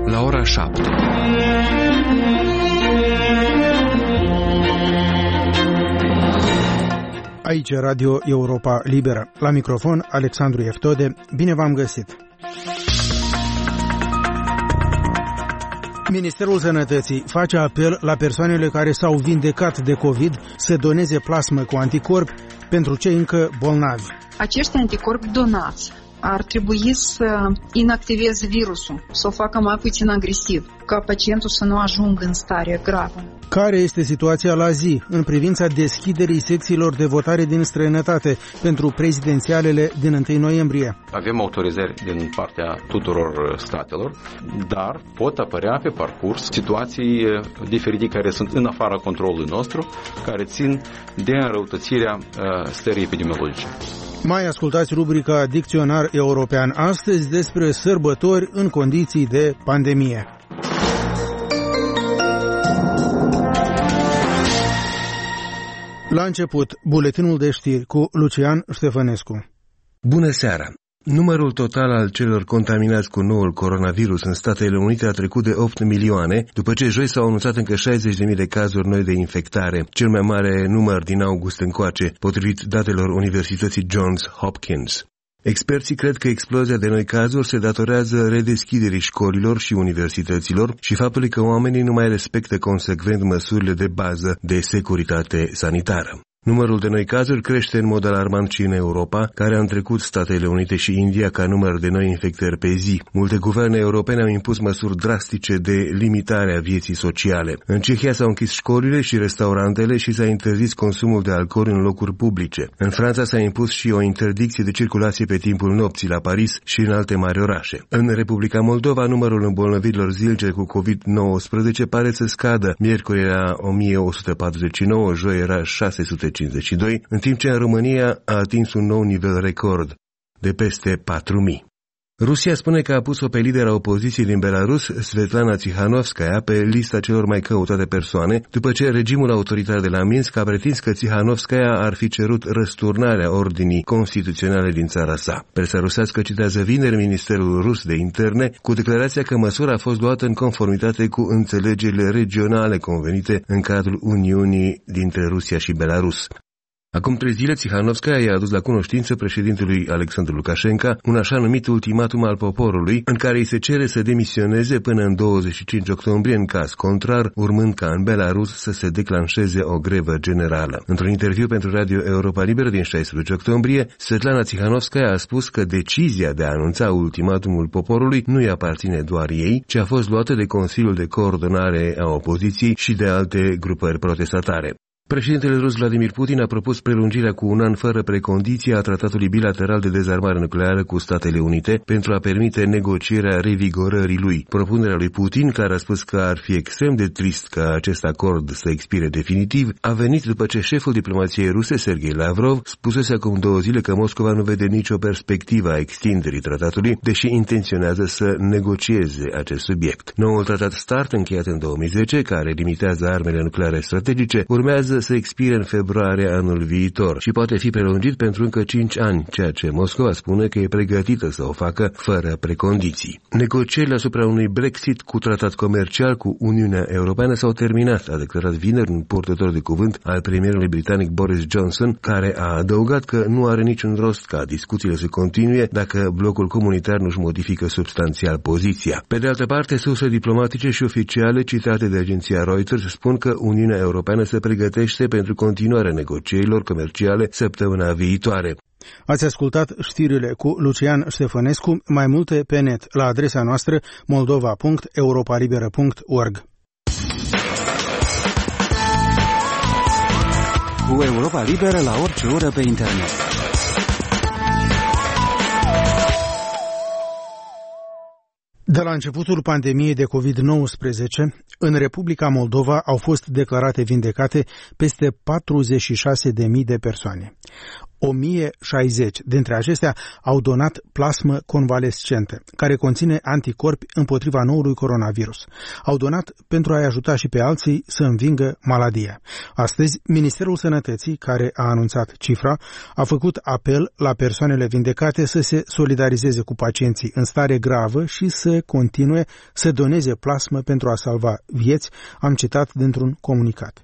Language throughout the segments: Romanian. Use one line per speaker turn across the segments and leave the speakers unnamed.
la ora 7.
Aici Radio Europa Liberă. La microfon, Alexandru Eftode. Bine v-am găsit! Ministerul Sănătății face apel la persoanele care s-au vindecat de COVID să doneze plasmă cu anticorpi pentru cei încă bolnavi.
Acești anticorpi donați ar trebui să inactiveze virusul, să o facă mai puțin agresiv, ca pacientul să nu ajungă în stare gravă.
Care este situația la zi în privința deschiderii secțiilor de votare din străinătate pentru prezidențialele din 1 noiembrie?
Avem autorizări din partea tuturor statelor, dar pot apărea pe parcurs situații diferite care sunt în afara controlului nostru, care țin de înrăutățirea stării epidemiologice.
Mai ascultați rubrica Dicționar European astăzi despre sărbători în condiții de pandemie. La început, buletinul de știri cu Lucian Ștefănescu.
Bună seara! Numărul total al celor contaminați cu noul coronavirus în Statele Unite a trecut de 8 milioane, după ce joi s-au anunțat încă 60.000 de cazuri noi de infectare, cel mai mare număr din august încoace, potrivit datelor Universității Johns Hopkins. Experții cred că explozia de noi cazuri se datorează redeschiderii școlilor și universităților și faptului că oamenii nu mai respectă consecvent măsurile de bază de securitate sanitară. Numărul de noi cazuri crește în mod alarmant și în Europa, care a întrecut Statele Unite și India ca număr de noi infectări pe zi. Multe guverne europene au impus măsuri drastice de limitare a vieții sociale. În Cehia s-au închis școlile și restaurantele și s-a interzis consumul de alcool în locuri publice. În Franța s-a impus și o interdicție de circulație pe timpul nopții la Paris și în alte mari orașe. În Republica Moldova, numărul îmbolnăvirilor zilnice cu COVID-19 pare să scadă. Miercuri era 1149, joi era 652, în timp ce în România a atins un nou nivel record de peste 4.000. Rusia spune că a pus-o pe lidera opoziției din Belarus, Svetlana Tsikhanovskaya, pe lista celor mai căutate persoane, după ce regimul autoritar de la Minsk a pretins că Tsikhanovskaya ar fi cerut răsturnarea ordinii constituționale din țara sa. Presa rusească citează vineri Ministerul Rus de Interne cu declarația că măsura a fost luată în conformitate cu înțelegerile regionale convenite în cadrul Uniunii dintre Rusia și Belarus. Acum 3 zile, Tsikhanovskaya i-a adus la cunoștință președintelui Alexandru Lukashenko un așa numit ultimatum al poporului, în care îi se cere să demisioneze până în 25 octombrie, în caz contrar, urmând ca în Belarus să se declanșeze o grevă generală. Într-un interviu pentru Radio Europa Liberă din 16 octombrie, Svetlana Tsikhanovskaya a spus că decizia de a anunța ultimatumul poporului nu îi aparține doar ei, ci a fost luată de Consiliul de Coordonare a Opoziției și de alte grupări protestatare. Președintele rus Vladimir Putin a propus prelungirea cu un an fără precondiție a tratatului bilateral de dezarmare nucleară cu Statele Unite pentru a permite negocierea revigorării lui. Propunerea lui Putin, care a spus că ar fi extrem de trist ca acest acord să expire definitiv, a venit după ce șeful diplomației ruse, Sergei Lavrov, spusese acum 2 zile că Moscova nu vede nicio perspectivă a extinderii tratatului, deși intenționează să negocieze acest subiect. Noul tratat START, încheiat în 2010, care limitează armele nucleare strategice, urmează să expire în februarie anul viitor și poate fi prelungit pentru încă 5 ani, ceea ce Moscova spune că e pregătită să o facă fără precondiții. Negocierile asupra unui Brexit cu tratat comercial cu Uniunea Europeană s-au terminat, a declarat vineri un purtător de cuvânt al premierului britanic Boris Johnson, care a adăugat că nu are niciun rost ca discuțiile să continue dacă blocul comunitar nu-și modifică substanțial poziția. Pe de altă parte, surse diplomatice și oficiale citate de agenția Reuters spun că Uniunea Europeană se pregătește pentru continuarea negocierilor comerciale săptămâna viitoare.
Ați ascultat știrile cu Lucian Ștefănescu, mai multe pe net la adresa noastră moldova.europalibera.org.
Cu Europa Liberă la orice oră pe internet.
De la începutul pandemiei de COVID-19, în Republica Moldova au fost declarate vindecate peste 46.000 de persoane. 1060 dintre acestea au donat plasmă convalescentă, care conține anticorpi împotriva noului coronavirus. Au donat pentru a-i ajuta și pe alții să învingă maladia. Astăzi, Ministerul Sănătății, care a anunțat cifra, a făcut apel la persoanele vindecate să se solidarizeze cu pacienții în stare gravă și să continue să doneze plasmă pentru a salva vieți, am citat dintr-un comunicat.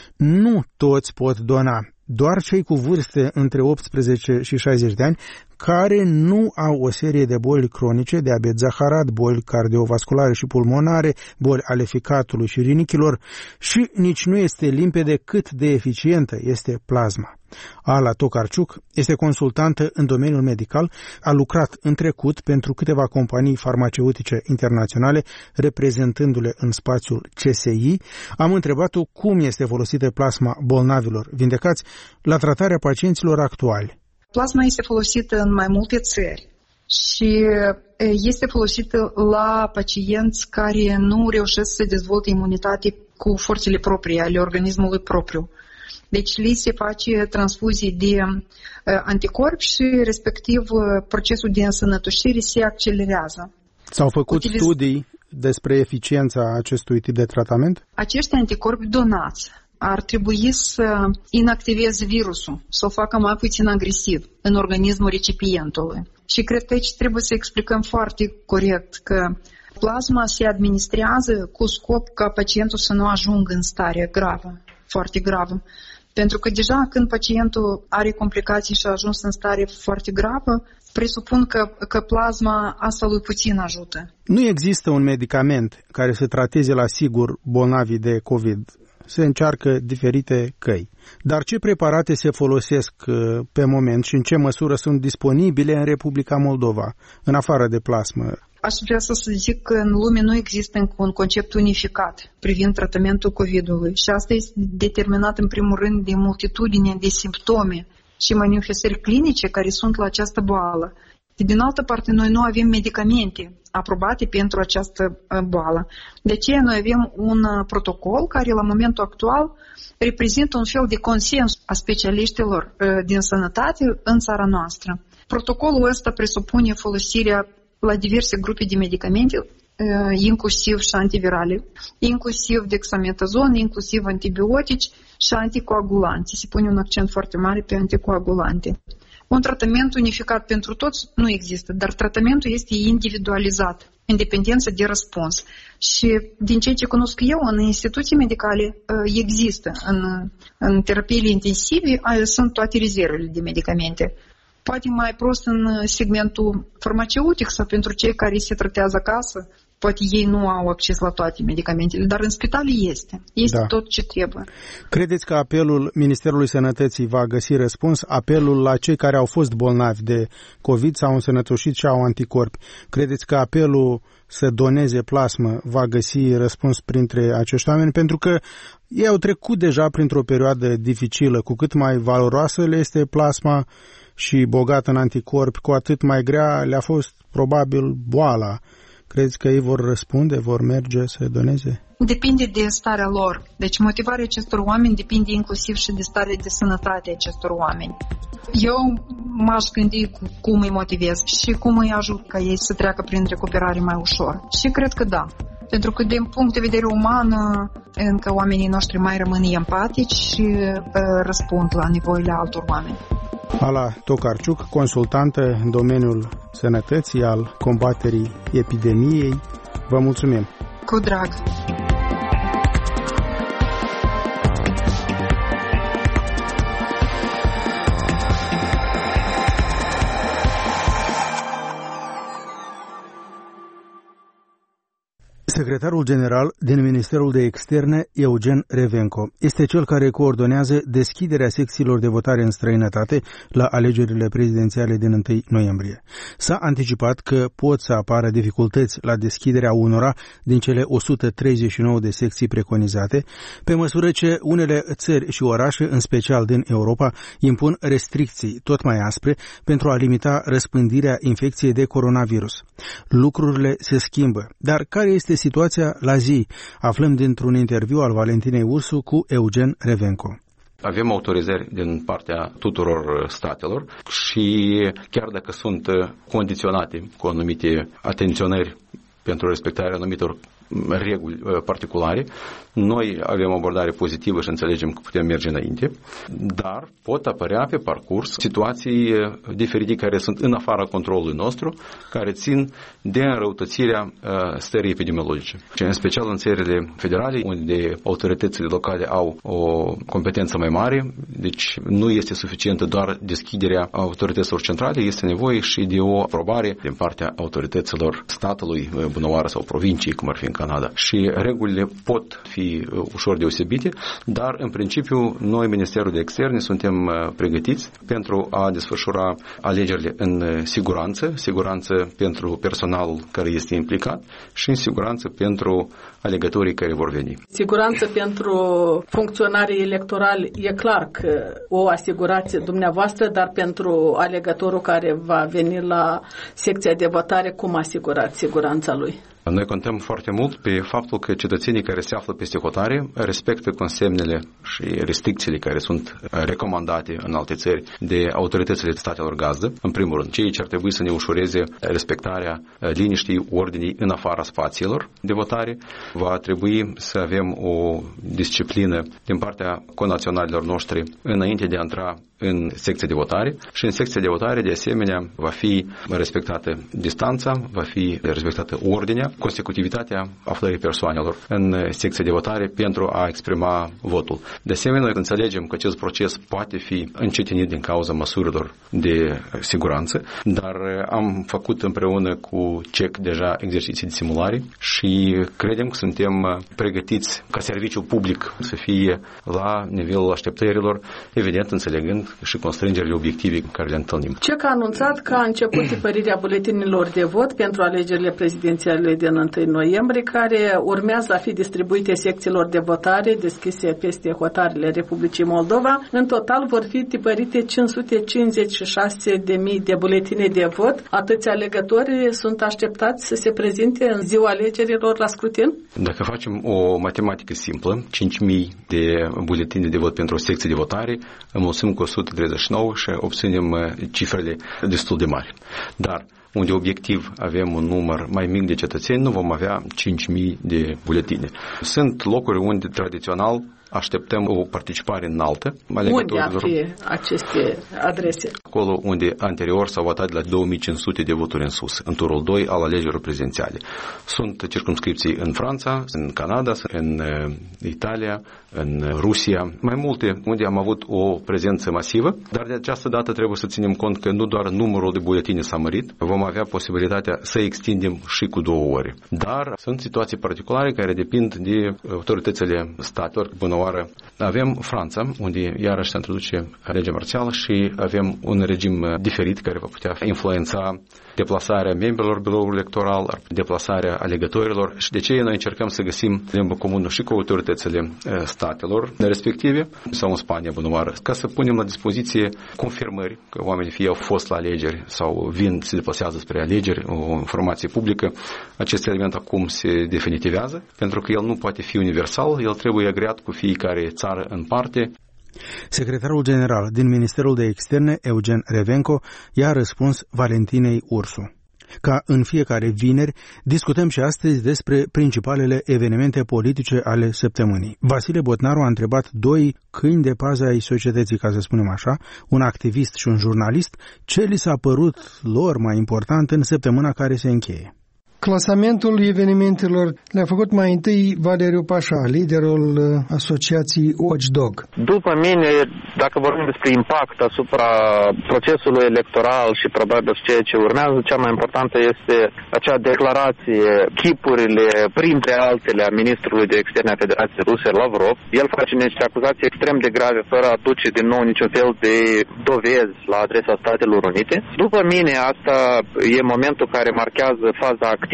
Nu toți pot dona, doar cei cu vârste între 18 și 60 de ani care nu au o serie de boli cronice, diabet zaharat, boli cardiovasculare și pulmonare, boli ale ficatului și rinichilor și nici nu este limpede cât de eficientă este plasma. Ala Tokarczuk este consultantă în domeniul medical, a lucrat în trecut pentru câteva companii farmaceutice internaționale, reprezentându-le în spațiul CSI. Am întrebat-o cum este folosită plasma bolnavilor vindecați la tratarea pacienților actuali.
Plasma este folosită în mai multe țări și este folosită la pacienți care nu reușesc să dezvolte imunitate cu forțele proprii ale organismului propriu. Deci li se face transfuzii de anticorpi și respectiv procesul de însănătoșire se accelerează.
S-au făcut studii despre eficiența acestui tip de tratament?
Acești anticorpi donați ar trebui să inactiveze virusul, să o facă mai puțin agresiv în organismul recipientului. Și cred că aici trebuie să explicăm foarte corect că plasma se administrează cu scop ca pacientul să nu ajungă în stare gravă, foarte gravă. Pentru că deja când pacientul are complicații și a ajuns în stare foarte gravă, presupun că plasma asta lui puțin ajută.
Nu există un medicament care să trateze la sigur bolnavii de COVID. Se încearcă diferite căi. Dar ce preparate se folosesc pe moment și în ce măsură sunt disponibile în Republica Moldova, în afară de plasmă?
Aș vrea să zic că în lume nu există încă un concept unificat privind tratamentul COVID-ului și asta este determinat în primul rând de multitudine de simptome și manifestări clinice care sunt la această boală. Din altă parte, noi nu avem medicamente aprobate pentru această boală. De aceea noi avem un protocol care la momentul actual reprezintă un fel de consens a specialiștilor din sănătate în țara noastră. Protocolul ăsta presupune folosirea la diverse grupe de medicamente, inclusiv și antivirale, inclusiv dexametazon, inclusiv antibiotici și anticoagulante. Se pune un accent foarte mare pe anticoagulante. Un tratament unificat pentru toți nu există, dar tratamentul este individualizat, în dependență de răspuns. Și din ceea ce cunosc eu, în instituții medicale există, în terapiile intensive, sunt toate rezervele de medicamente. Poate mai prost în segmentul farmaceutic sau pentru cei care se tratează acasă, poate ei nu au acces la toate medicamentele, dar în spitale este tot ce trebuie.
Credeți că apelul Ministerului Sănătății va găsi răspuns? Apelul la cei care au fost bolnavi de COVID, s-au însănătoșit și au anticorpi. Credeți că apelul să doneze plasmă va găsi răspuns printre acești oameni? Pentru că ei au trecut deja printr-o perioadă dificilă. Cu cât mai valoroasă le este plasma și bogată în anticorpi, cu atât mai grea le-a fost probabil boala. Credeți că ei vor răspunde, vor merge să doneze?
Depinde de starea lor. Deci motivarea acestor oameni depinde inclusiv și de starea de sănătate a acestor oameni. Eu m-aș gândi cum îi motivez și cum îi ajut ca ei să treacă prin recuperare mai ușor. Și cred că da. Pentru că din punct de vedere uman, încă oamenii noștri mai rămân empatici și răspund la nevoile altor oameni.
Ala Tokarczuk, consultantă în domeniul sănătății, al combaterii epidemiei. Vă mulțumim!
Cu drag!
Secretarul general din Ministerul de Externe, Eugen Revenco, este cel care coordonează deschiderea secțiilor de votare în străinătate la alegerile prezidențiale din 1 noiembrie. S-a anticipat că pot să apară dificultăți la deschiderea unora din cele 139 de secții preconizate, pe măsură ce unele țări și orașe, în special din Europa, impun restricții tot mai aspre pentru a limita răspândirea infecției de coronavirus. Lucrurile se schimbă, dar care este situația la zi? Aflăm dintr-un interviu al Valentinei Ursu cu Eugen Revenco.
Avem autorizări din partea tuturor statelor și chiar dacă sunt condiționate cu anumite atenționări pentru respectarea anumitor reguli particulare, noi avem o abordare pozitivă și înțelegem că putem merge înainte, dar pot apărea pe parcurs situații diferite care sunt în afara controlului nostru, care țin de înrăutățirea stării epidemiologice. Și în special în țările federale, unde autoritățile locale au o competență mai mare, deci nu este suficientă doar deschiderea autorităților centrale, este nevoie și de o aprobare din partea autorităților statului, bunăoară sau provinciei, cum ar fi în Canada. Și regulile pot fi ușor deosebite, dar în principiu noi, Ministerul de Externe, suntem pregătiți pentru a desfășura alegerile în siguranță pentru personalul care este implicat și în siguranță pentru alegătorii care vor veni.
Siguranță pentru funcționarii electorali e clar că o asigurați dumneavoastră, dar pentru alegătorul care va veni la secția de votare, cum asigurați siguranța lui?
Noi contăm foarte mult pe faptul că cetățenii care se află peste hotare respectă consemnele și restricțiile care sunt recomandate în alte țări de autoritățile statelor gazdă. În primul rând, cei ce ar trebui să ne ușureze respectarea liniștii, ordinii în afara spațiilor de votare. Va trebui să avem o disciplină din partea conaționalilor noștri înainte de a intra în secția de votare și în secția de votare, de asemenea, va fi respectată distanța, va fi respectată ordinea, consecutivitatea aflării persoanelor în secția de votare pentru a exprima votul. De asemenea, noi înțelegem că acest proces poate fi încetinit din cauza măsurilor de siguranță, dar am făcut împreună cu CEC deja exerciții de simulare și credem că suntem pregătiți ca serviciul public să fie la nivelul așteptărilor, evident înțelegând și constrângerile obiective care le întâlnim.
CEC a anunțat că a început tipărirea buletinilor de vot pentru alegerile prezidențiale din 1 noiembrie, care urmează a fi distribuite secțiilor de votare deschise peste hotarele Republicii Moldova. În total vor fi tipărite 556.000 de buletine de vot. Atâți alegători sunt așteptați să se prezinte în ziua alegerilor la scrutin?
Dacă facem o matematică simplă, 5.000 de buletine de vot pentru o secție de votare, înmulțim cu 139 și obținem cifrele destul de mari. Dar unde obiectiv avem un număr mai mic de cetățeni, nu vom avea 5.000 de buletine. Sunt locuri unde tradițional așteptăm o participare înaltă.
Unde ar fi aceste adrese?
Acolo unde anterior s-au votat la 2500 de voturi în sus, în turul 2 al alegerilor prezidențiale. Sunt circumscripții în Franța, în Canada, în Italia, în Rusia, mai multe unde am avut o prezență masivă, dar de această dată trebuie să ținem cont că nu doar numărul de buletine s-a mărit, vom avea posibilitatea să extindem și cu 2 ore. Dar sunt situații particulare care depind de autoritățile statelor. Bună oară, avem Franța, unde iarăși se introduce legea marțială și avem un regim diferit care va putea influența deplasarea membrilor biroului electoral, deplasarea alegătorilor și de ce noi încercăm să găsim limbă comună și cu autoritățile statelor respective sau în Spania, bună oară, ca să punem la dispoziție confirmări că oamenii fie au fost la alegeri sau vin, se deplasează spre alegeri, o informație publică. Acest element acum se definitivează, pentru că el nu poate fi universal, el trebuie agreat cu fiecare țară în parte.
Secretarul general din Ministerul de Externe, Eugen Revenco, i-a răspuns Valentinei Ursu. Ca în fiecare vineri, discutăm și astăzi despre principalele evenimente politice ale săptămânii. Vasile Botnaru a întrebat 2 câini de pază ai societății, ca să spunem așa, un activist și un jurnalist, ce li s-a părut lor mai important în săptămâna care se încheie.
Clasamentul evenimentelor le-a făcut mai întâi Valeriu Pașa, liderul asociației Watchdog.
După mine, dacă vorbim despre impact asupra procesului electoral și probabil ceea ce urmează, cea mai importantă este acea declarație, chipurile, printre altele, a ministrului de externe a Federației Ruse, Lavrov. El face niște acuzații extrem de grave, fără a aduce din nou niciun fel de dovezi la adresa Statelor Unite. După mine, asta e momentul care marchează faza activă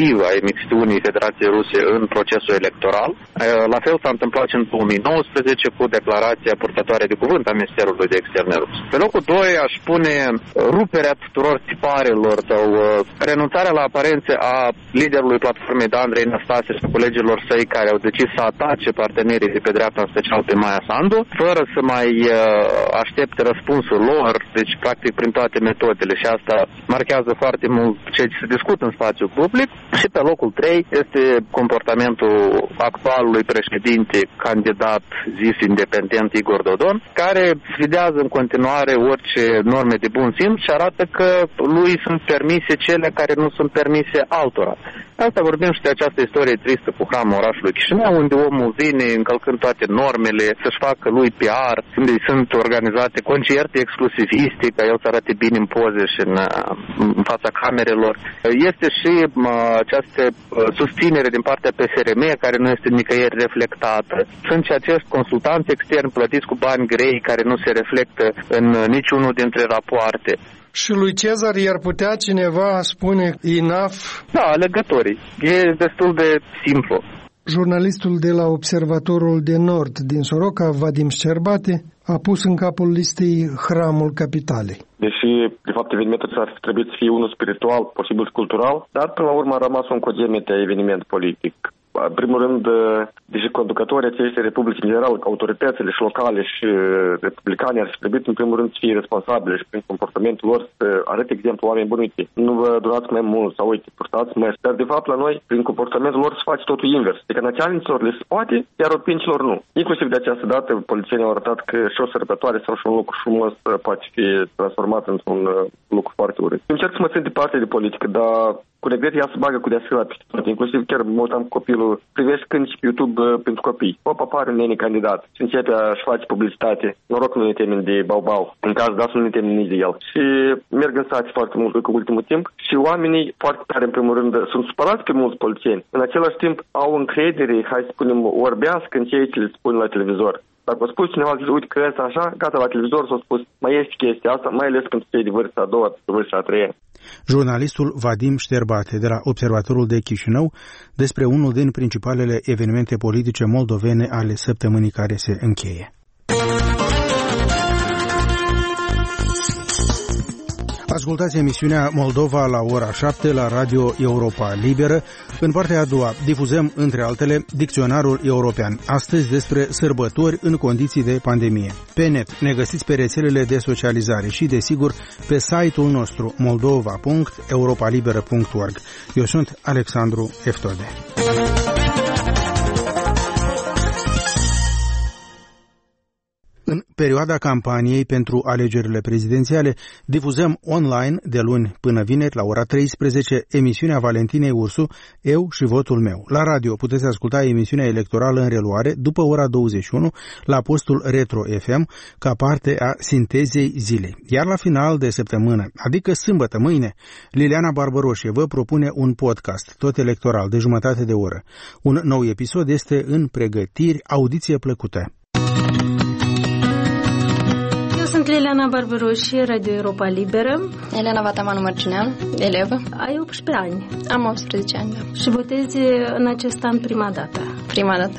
activă a emisiunii Federației Ruse în procesul electoral. La fel s-a întâmplat și în 2019 cu declarația purtătoare de cuvânt a Ministerului de Externe rus. Pe locul 2 aș pune ruperea tuturor tiparelor sau renunțarea la aparențe a liderului platformei Andrei Năstase și colegilor săi care au decis să atace partenerii de pe dreapta, în special pe Maia Sandu, fără să mai aștepte răspunsul lor, deci practic prin toate metodele, și asta marchează foarte mult ceea ce se discută în spațiul public. Și pe locul 3 este comportamentul actualului președinte, candidat zis independent Igor Dodon, care sfidează în continuare orice norme de bun simț și arată că lui sunt permise cele care nu sunt permise altora. Asta vorbim și de această istorie tristă cu hramul orașului Chișinău, unde omul vine încălcând toate normele să-și facă lui PR, unde sunt organizate concerte exclusiviste, ca el să arate bine în poze și în fața camerelor. Este și această susținere din partea PSRM, care nu este nicăieri reflectată. Sunt și acești consultanți externi plătiți cu bani grei, care nu se reflectă în niciunul dintre rapoarte.
Și lui Cezar i-ar putea cineva spune enough?
Da, alegătorii. E destul de simplu.
Jurnalistul de la Observatorul de Nord din Soroca, Vadim Șterbate, a pus în capul listei Hramul Capitalei.
Deși, de fapt, evenimentul ar fi trebuit să fie unul spiritual, posibil cultural, dar până la urmă a rămas un cogemete eveniment politic. În primul rând, deși conducătorii acestei republici, în general, autoritățile și locale și republicane ar fi trebuit, în primul rând, să fie responsabile și prin comportamentul lor să arate exemplu oameni buni. Uite, nu vă durați mai mult sau uite, purtați mai. Dar, de fapt, la noi, prin comportamentul lor, se face totul invers. Adică naționaliților le se poate, iar orpincilor nu. Inclusiv de această dată, polițienii au arătat că și o sărbătoare sau și un lucru frumos poate fi transformat într-un lucru foarte urât. Încerc să mă țin departe de politică, dar cu regret ea se bagă cu deasfila peste tot. Inclusiv chiar mă uitam cu copilul, privești când și pe YouTube pentru copii. Hop, apare un nene candidat și începe a-și face publicitate. Noroc nu ne temem de bau-bau. În cazul dat nu ne temem nici de el. Și merg în sați foarte mult cu ultimul timp și oamenii foarte tare, în primul rând, sunt supărați pe mulți polițieni. În același timp au încredere, hai să spunem, orbească în ceea ce le spun la televizor. Dacă a spus cineva, zice, uite că ăsta așa, gata, la televizor s-a spus, mai este chestia asta, mai ales când cei de vârsta a doua, de vârsta a treia.
Jurnalistul Vadim Șterbate de la Observatorul de Chișinău despre unul din principalele evenimente politice moldovene ale săptămânii care se încheie. Ascultați emisiunea Moldova la ora 7 la Radio Europa Liberă. În partea a doua difuzăm, între altele, Dicționarul European. Astăzi despre sărbători în condiții de pandemie. Pe net ne găsiți pe rețelele de socializare și, desigur, pe site-ul nostru moldova.europalibera.org. Eu sunt Alexandru Eftode. În perioada campaniei pentru alegerile prezidențiale, difuzăm online de luni până vineri la ora 13 emisiunea Valentinei Ursu, Eu și votul meu. La radio puteți asculta emisiunea electorală în reluare după ora 21 la postul Retro FM ca parte a sintezei zilei. Iar la final de săptămână, adică sâmbătă, mâine, Liliana Barbaroșie vă propune un podcast, tot electoral, de jumătate de oră. Un nou episod este în pregătiri, audiție plăcută.
Sunt Liliana Barbaroșie, Radio Europa Liberă.
Elena Vatamanu Mărcinean, elevă.
Ai 18 ani.
Am 18 ani, da.
Și votezi în acest an prima dată.
Prima dată.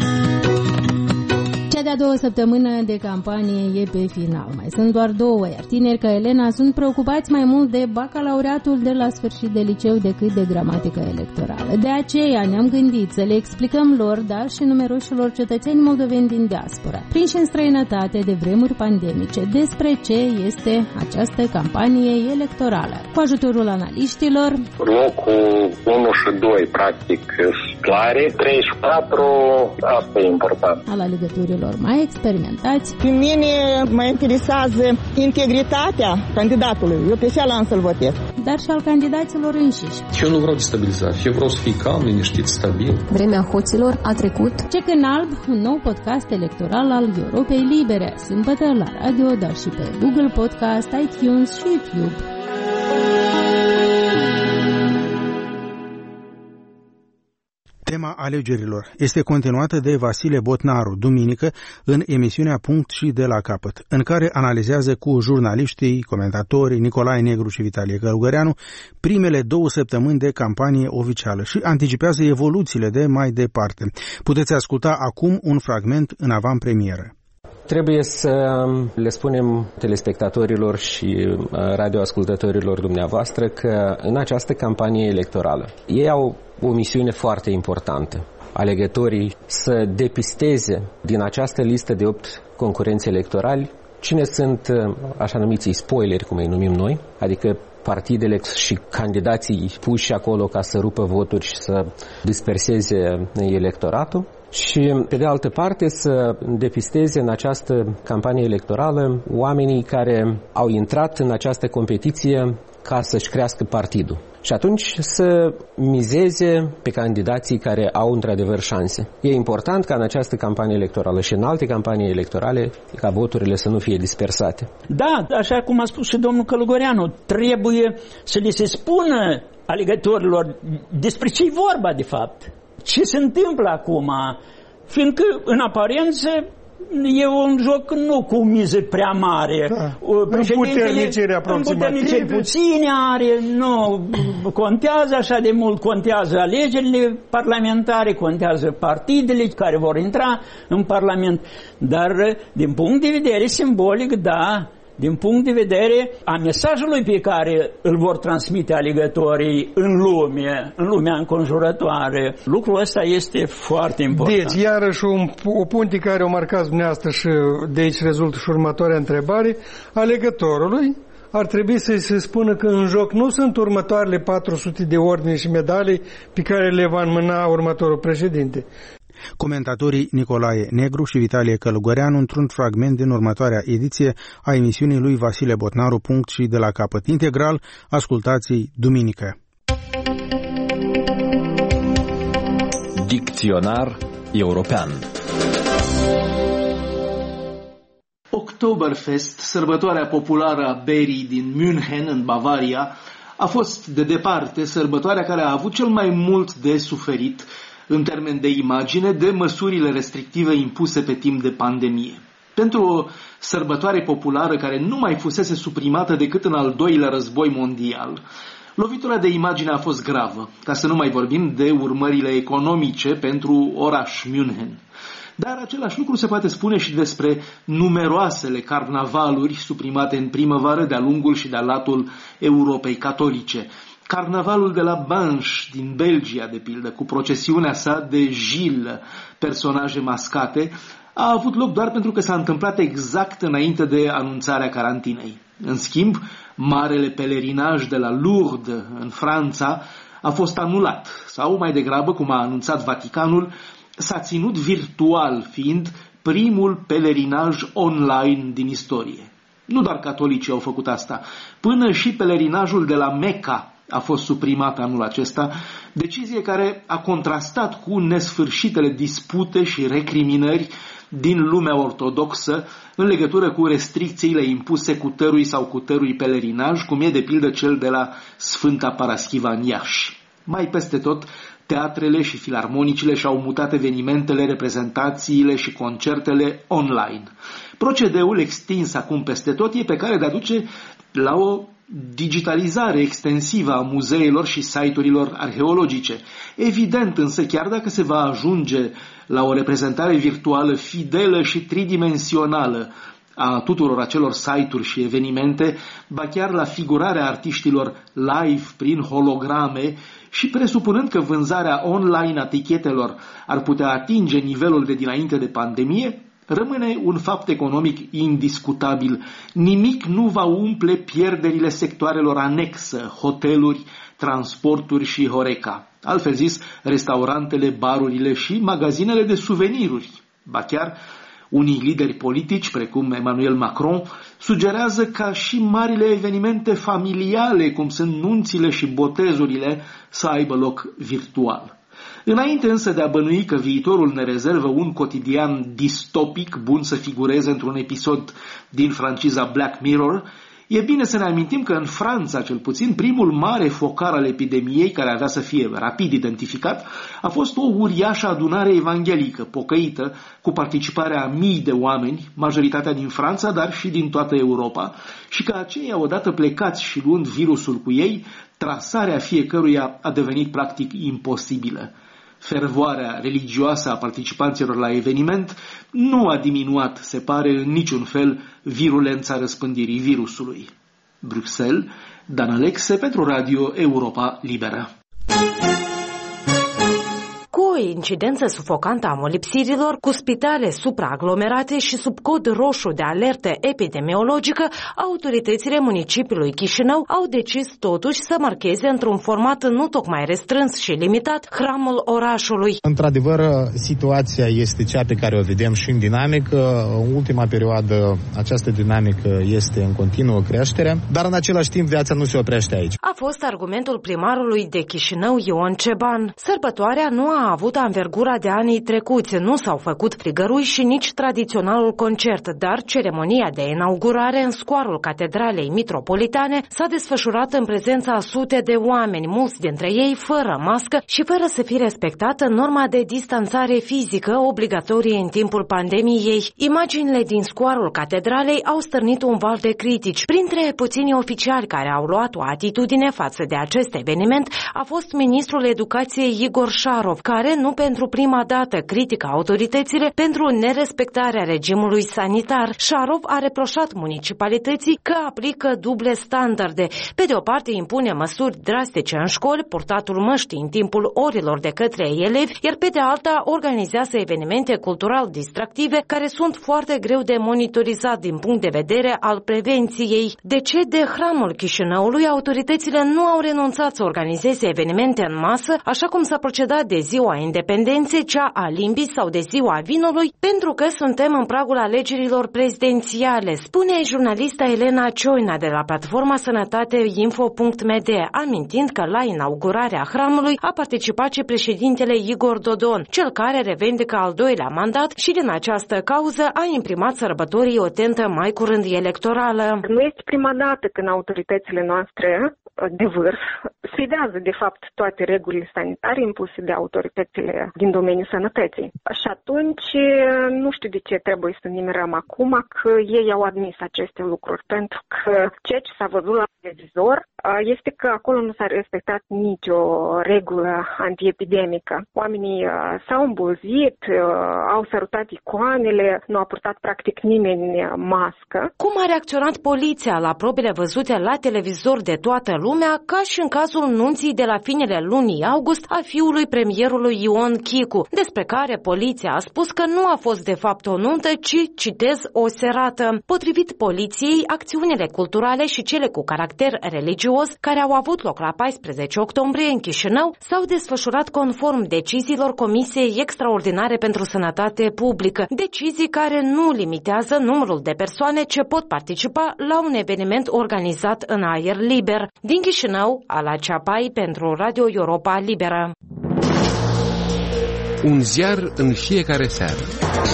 Cea de-a doua săptămână de campanie e pe final. Mai sunt doar două, iar tineri ca Elena sunt preocupați mai mult de bacalaureatul de la sfârșit de liceu decât de gramatică electorală. De aceea ne-am gândit să le explicăm lor, dar și numeroșilor cetățeni moldoveni din diaspora, prinși în străinătate de vremuri pandemice, despre ce este această campanie electorală. Cu ajutorul analiștilor,
locul 1 și 2 practic clare, 3 și 4, asta e important.
Al alegătorilor mai experimentați.
Pe mine mă interesează integritatea candidatului. Eu pe cea am să-l votez.
Dar și al candidaților înșiși.
Eu nu vreau destabilizare. Eu vreau să fii calm, liniștit, stabil.
Vremea hoților a trecut.
Cec în alb, un nou podcast electoral al Europei Libere. Sâmbătă la radio, dar și pe Google Podcast, iTunes și YouTube.
Tema alegerilor este continuată de Vasile Botnaru, duminică, în emisiunea Punct și de la capăt, în care analizează cu jurnaliștii, comentatorii Nicolae Negru și Vitalie Călugăreanu primele 2 săptămâni de campanie oficială și anticipează evoluțiile de mai departe. Puteți asculta acum un fragment în avantpremieră.
Trebuie să le spunem telespectatorilor și radioascultătorilor dumneavoastră că în această campanie electorală ei au o misiune foarte importantă. Alegătorii să depisteze din această listă de 8 concurenți electorali cine sunt așa numiții spoileri, cum îi numim noi, adică partidele și candidații puși acolo ca să rupă voturi și să disperseze electoratul. Și, pe de altă parte, să depisteze în această campanie electorală oamenii care au intrat în această competiție ca să-și crească partidul. Și atunci să mizeze pe candidații care au într-adevăr șanse. E important ca în această campanie electorală și în alte campanii electorale ca voturile să nu fie dispersate.
Da, așa cum a spus și domnul Călugăreanu, trebuie să li se spună alegătorilor despre ce e vorba de fapt. Ce se întâmplă acum? Fiindcă, în aparență, e un joc nu cu miză prea mare.
Da.
Împuterniciri puține are, nu contează așa de mult, contează alegerile parlamentare, contează partidele care vor intra în Parlament. Dar, din punct de vedere simbolic, da, din punct de vedere a mesajului pe care îl vor transmite alegătorii în lumea înconjurătoare, lucrul ăsta este foarte important.
Deci, iarăși o punte care o marcați dumneavoastră și de aici rezultă și următoarea întrebare, alegătorului ar trebui să se spună că în joc nu sunt următoarele 400 de ordine și medalii pe care le va înmâna următorul președinte.
Comentatorii Nicolae Negru și Vitalie Călugăreanu într-un fragment din următoarea ediție a emisiunii lui Vasile Botnaru, Punct și de la capăt. Integral, ascultați duminică.
Dicționar european.
Oktoberfest, sărbătoarea populară a berii din München, în Bavaria, a fost de departe sărbătoarea care a avut cel mai mult de suferit în termen de imagine, de măsurile restrictive impuse pe timp de pandemie. Pentru o sărbătoare populară care nu mai fusese suprimată decât în al doilea război mondial, lovitura de imagine a fost gravă, ca să nu mai vorbim de urmările economice pentru oraș München. Dar același lucru se poate spune și despre numeroasele carnavaluri suprimate în primăvară de-a lungul și de-a latul Europei catolice. Carnavalul de la Binche din Belgia, de pildă, cu procesiunea sa de Gilles, personaje mascate, a avut loc doar pentru că s-a întâmplat exact înainte de anunțarea carantinei. În schimb, marele pelerinaj de la Lourdes, în Franța, a fost anulat, sau mai degrabă, cum a anunțat Vaticanul, s-a ținut virtual, fiind primul pelerinaj online din istorie. Nu doar catolicii au făcut asta, până și pelerinajul de la Mecca a fost suprimat anul acesta, decizie care a contrastat cu nesfârșitele dispute și recriminări din lumea ortodoxă în legătură cu restricțiile impuse cutărui sau cutărui pelerinaj, cum e de pildă cel de la Sfânta Paraschiva în Iași. Mai peste tot, teatrele și filarmonicile și-au mutat evenimentele, reprezentațiile și concertele online. Procedeul extins acum peste tot e pe care de a duce la o digitalizare extensivă a muzeelor și site-urilor arheologice. Evident însă, chiar dacă se va ajunge la o reprezentare virtuală fidelă și tridimensională a tuturor acelor site-uri și evenimente, ba chiar la figurarea artiștilor live prin holograme și presupunând că vânzarea online a tichetelor ar putea atinge nivelul de dinainte de pandemie, rămâne un fapt economic indiscutabil. Nimic nu va umple pierderile sectoarelor anexă, hoteluri, transporturi și Horeca. Altfel zis, restaurantele, barurile și magazinele de suveniruri. Ba chiar, unii lideri politici, precum Emmanuel Macron, sugerează ca și marile evenimente familiale, cum sunt nunțile și botezurile, să aibă loc virtual. Înainte însă de a bănui că viitorul ne rezervă un cotidian distopic bun să figureze într-un episod din franciza Black Mirror, E bine să ne amintim că în Franța, cel puțin, primul mare focar al epidemiei, care avea să fie rapid identificat, a fost o uriașă adunare evanghelică, pocăită, cu participarea a mii de oameni, majoritatea din Franța, dar și din toată Europa, și că aceia, odată plecați și luând virusul cu ei, trasarea fiecăruia a devenit practic imposibilă. Fervoarea religioasă a participanților la eveniment nu a diminuat, se pare, în niciun fel virulența răspândirii virusului. Bruxelles, Dan Alexe pentru Radio Europa Liberă.
Cu o incidență sufocantă a molipsirilor, cu spitale supraaglomerate și sub cod roșu de alertă epidemiologică, autoritățile municipiului Chișinău au decis totuși să marcheze într-un format nu tocmai restrâns și limitat hramul orașului.
Într-adevăr, situația este cea pe care o vedem și în dinamică. În ultima perioadă, această dinamică este în continuă creștere, dar în același timp viața nu se oprește aici.
A fost argumentul primarului de Chișinău, Ion Ceban. Sărbătoarea nu a avut anvergura de anii trecuți, nu s-au făcut frigărui și nici tradiționalul concert, dar ceremonia de inaugurare în scoarul Catedralei Mitropolitane s-a desfășurat în prezența a sute de oameni, mulți dintre ei fără mască și fără să fie respectată norma de distanțare fizică obligatorie în timpul pandemiei. Imaginile din scoarul Catedralei au stârnit un val de critici. Printre puținii oficiali care au luat o atitudine față de acest eveniment a fost ministrul educației Igor Șarov, care nu pentru prima dată critică autoritățile pentru nerespectarea regimului sanitar. Șarov a reproșat municipalității că aplică duble standarde. Pe de o parte impune măsuri drastice în școli, purtatul măștii în timpul orilor de către elevi, iar pe de alta organizează evenimente cultural distractive care sunt foarte greu de monitorizat din punct de vedere al prevenției. De ce de hramul Chișinăului autoritățile nu au renunțat să organizeze evenimente în masă, așa cum s-a procedat de Ziua Independenței, cea a limbii sau de Ziua Vinului, pentru că suntem în pragul alegerilor prezidențiale, spune jurnalista Elena Cioina de la platforma sănătateinfo.md, amintind că la inaugurarea hramului a participat și președintele Igor Dodon, cel care revendică al doilea mandat și din această cauză a imprimat sărbătorii o tentă mai curând electorală.
Nu este prima dată când autoritățile noastre de vârf sfidează, de fapt, toate regulile sanitare impuse de autoritățile din domeniul sănătății. Și atunci, nu știu de ce trebuie să ne mirăm acum că ei au admis aceste lucruri, pentru că ceea ce s-a văzut la televizor este că acolo nu s-a respectat nicio regulă antiepidemică. Oamenii s-au îmbulzit, au sărutat icoanele, nu a purtat practic nimeni mască.
Cum a reacționat poliția la probele văzute la televizor de toată lumea, ca și în cazul nunții de la finele lunii august a fiului premierului Ion Chicu, despre care poliția a spus că nu a fost de fapt o nuntă, ci, citez, o serată. Potrivit poliției, acțiunile culturale și cele cu caracter religios care au avut loc la 14 octombrie în Chișinău s-au desfășurat conform deciziilor Comisiei Extraordinare pentru Sănătate Publică, decizii care nu limitează numărul de persoane ce pot participa la un eveniment organizat în aer liber. Din Chișinău, Ala Ceapai pentru Radio Europa Liberă.
Un ziar în fiecare seară.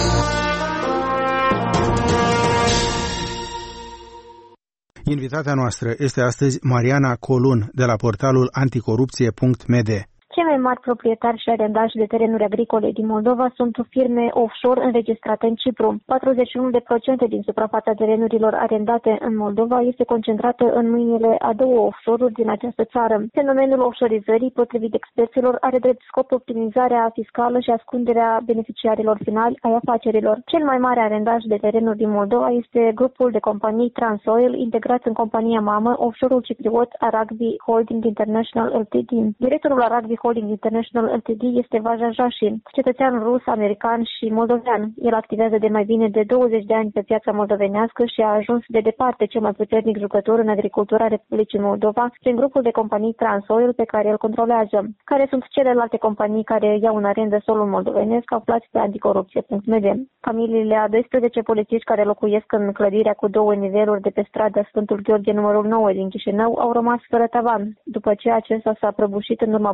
Invitata noastră este astăzi Mariana Colun de la portalul anticorupție.md.
Cei mai mari proprietari și arendași de terenuri agricole din Moldova sunt firme offshore înregistrate în Cipru. 41% din suprafața terenurilor arendate în Moldova este concentrată în mâinile a două offshore-uri din această țară. Fenomenul offshorizării, potrivit experților, are drept scop optimizarea fiscală și ascunderea beneficiarilor finali ai afacerilor. Cel mai mare arendaș de terenuri din Moldova este grupul de companii Transoil, integrat în compania mamă, offshore-ul cipriot Aragvi Holding International Ltd. Directorul Aragvi Holding International Ltd. Este Vaja Jashi, cetățean rus, american și moldovean. El activează de mai bine de 20 de ani pe piața moldovenească și a ajuns de departe cel mai puternic jucător în agricultura Republicii Moldova prin grupul de companii Transoil pe care îl controlează. Care sunt celelalte companii care iau în arendă solul moldovenesc aflați pe anticorupție.md. Familiile a 12 polițiști care locuiesc în clădirea cu 2 niveluri de pe strada Sfântul Gheorghe numărul 9 din Chișinău au rămas fără tavan, după ce acesta s-a prăbușit în urma ploilor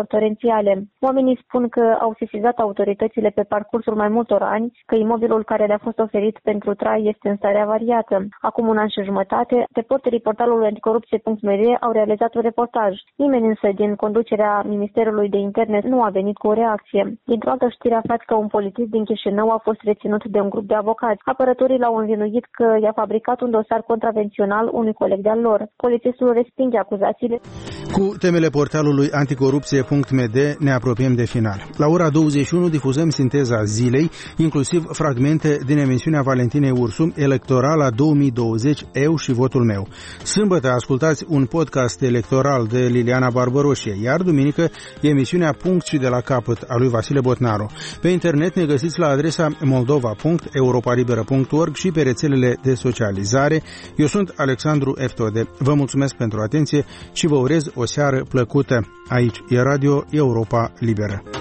torențiale. Oamenii spun că au sesizat autoritățile pe parcursul mai multor ani, că imobilul care le-a fost oferit pentru trai este în stare avariată. Acum un an și jumătate, reporterii portalului anticorupție.md au realizat un reportaj. Nimeni însă din conducerea Ministerului de Interne nu a venit cu o reacție. Dintr-o altă știre aflați că un polițist din Chișinău a fost reținut de un grup de avocați. Apărătorii l-au învinuit că i-a fabricat un dosar contravențional unui coleg de-al lor. Polițistul respinge acuzațiile.
Cu temele portalului anticorupție.md ne apropiem de final. La ora 21 difuzăm sinteza zilei, inclusiv fragmente din emisiunea Valentinei Ursu, Electorala 2020, Eu și votul meu. Sâmbătă ascultați un podcast electoral de Liliana Barbaroșie, iar duminică emisiunea Punct și de la capăt a lui Vasile Botnaru. Pe internet ne găsiți la adresa moldova.europalibera.org și pe rețelele de socializare. Eu sunt Alexandru Eftode. Vă mulțumesc pentru atenție și vă urez o seară plăcută. Aici e Radio Europa Liberă.